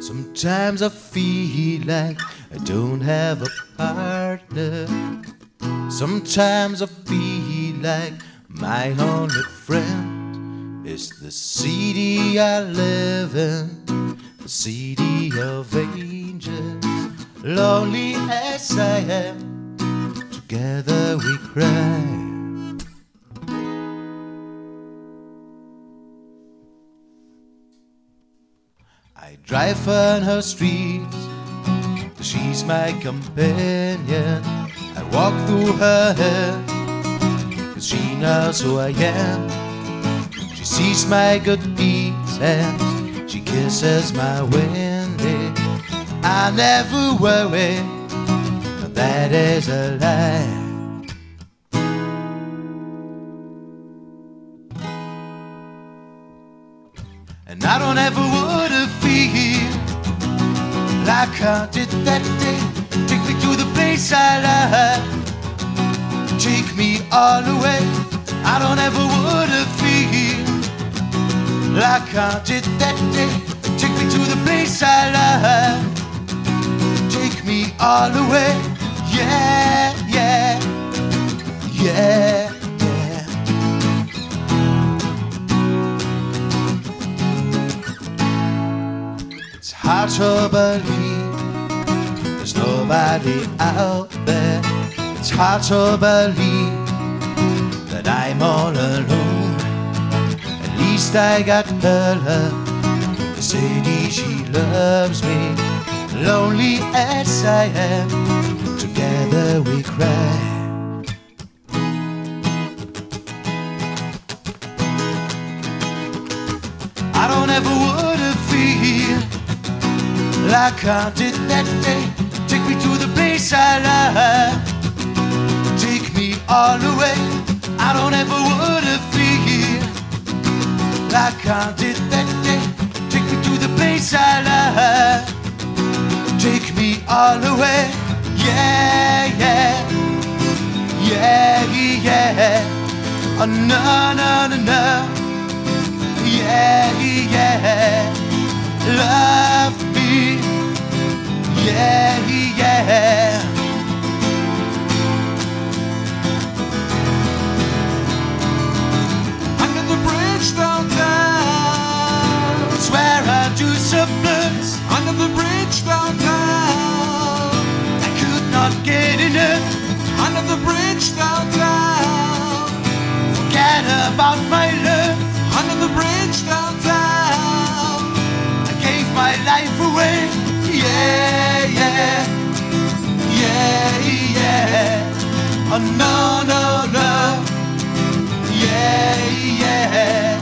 Sometimes I feel like I don't have a partner. Sometimes I feel like my only friend is the city I live in, the city of angels. Lonely as I am, together we cry. I drive on her streets, she's my companion. I walk through her hair, 'cause she knows who I am. She sees my good deeds and she kisses my windy. I never worry, that is a lie. And I don't ever wanna feel like I did that day. Take me to the place I love, take me all the way. I don't ever wanna feel like I did that day. Take me to the place I love, take me all the way. Yeah, yeah, yeah. It's hard to believe there's nobody out there. It's hard to believe that I'm all alone. At least I got her love, the city she loves me. Lonely as I am, together we cry. I don't ever wanna feel like I did that day. Take me to the place I love, take me all the way. I don't ever wanna feel like I did that day. Take me to the place I love, take me all the way. Yeah, yeah, yeah, yeah. Oh no, no, no, no. Yeah, yeah. Love me, yeah, yeah. Under the bridge downtown, It's where I do some blues. under the bridge downtown, I could not get enough. under the bridge downtown, Forget about my love. under the bridge downtown, I gave my life away. Yeah, yeah, yeah, yeah. Oh no, no, no. Yeah, yeah.